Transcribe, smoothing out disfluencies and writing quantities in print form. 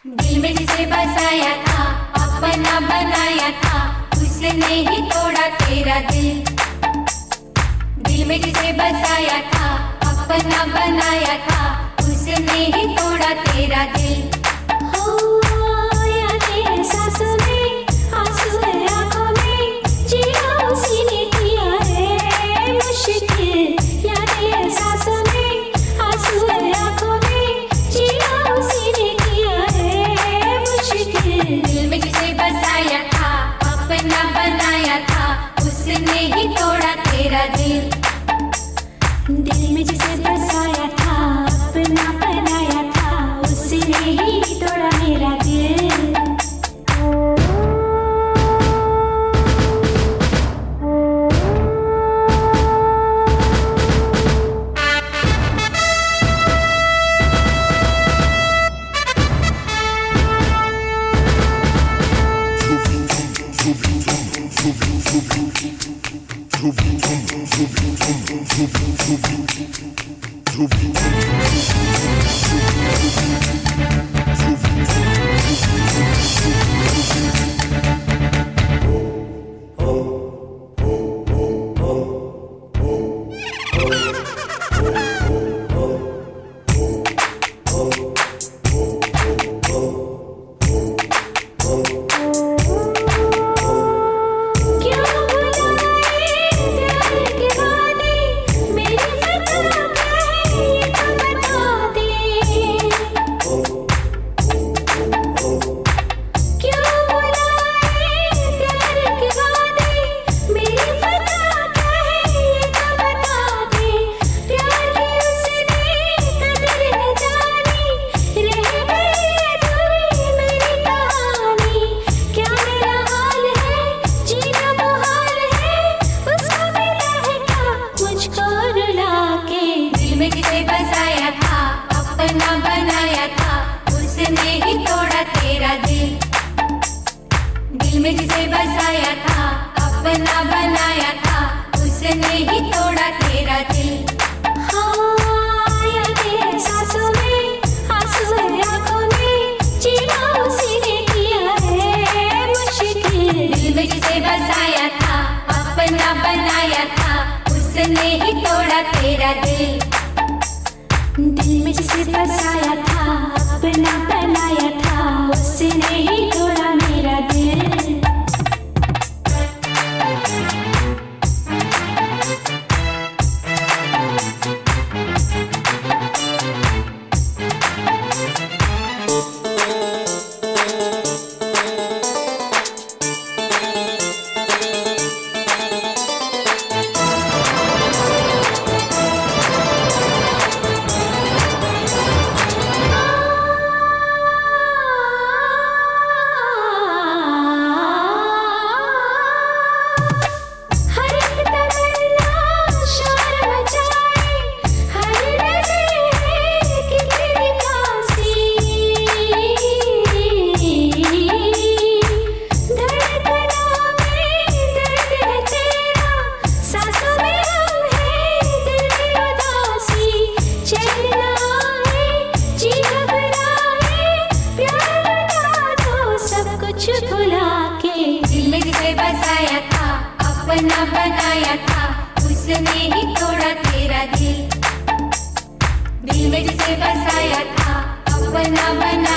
दिल में जिसे बसाया था, अपना बनाया था, उसने ही तोड़ा तेरा दिल। दिल में जिसे बसाया था, अपना बनाया था, उसने ही तोड़ा तेरा दिल। हो यादें सांसों में, आंसू आँखों में, जिया उसी ने किया है मुश्किल। यादें सांसों में, आंसू आँखों में, जिया उसी ने किया है मुश्किल। दिल में जिसे बसाया था, अपना बनाया था, उसने ही तोड़ा तेरा दिल। दिल में जिसे बसाया था, अपना बनाया था, उसने ही तोड़ा मेरा दिल। दिल में जिसे बसाया था, अपना बनाया था, उसने ही तोड़ा तेरा दिल। हाँ यादें सांसों में, आंसू आँखों में, जिया उसी ने किया है मुश्किल। दिल में जिसे बसाया था, अपना बनाया था, उसने ही तोड़ा तेरा दिल। दिल में जिसे बसाया था, अपना बनाया था, उसने ही तोड़ा मेरा दिल। दिल में जिसे बसाया था, अपना बनाया था, उसने ही तोड़ा तेरा दिल। दिल में जिसे बसाया था, अपना बनाया